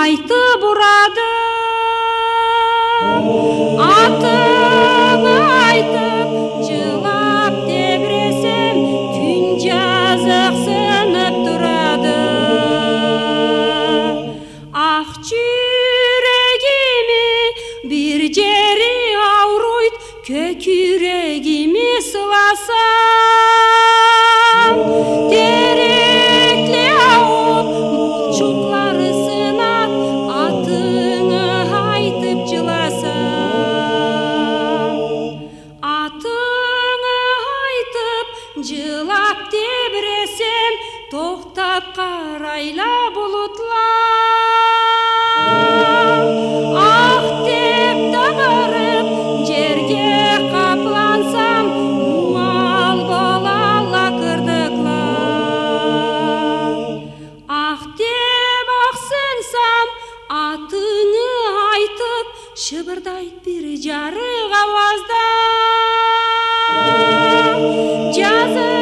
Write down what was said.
айтып ұрады. Атыңы айтып жылап тебіресем, күн жазық сынып тұрады. Ақ жүрегіме бір жері ауруйт, көк жүрегіме сыласам, терекли ауып чуклары сынап, атыңы айтып жыласам. Атыңы айтып жылап тебіресем, тоқтап қарайла бұлытлар. Ақ деп тағырып жерге қаплансам, мұңал болала кірдіклар. Ақ деп ақсынсам, атыңы айтып, шыбырдайт бір жарық авазда. Жазы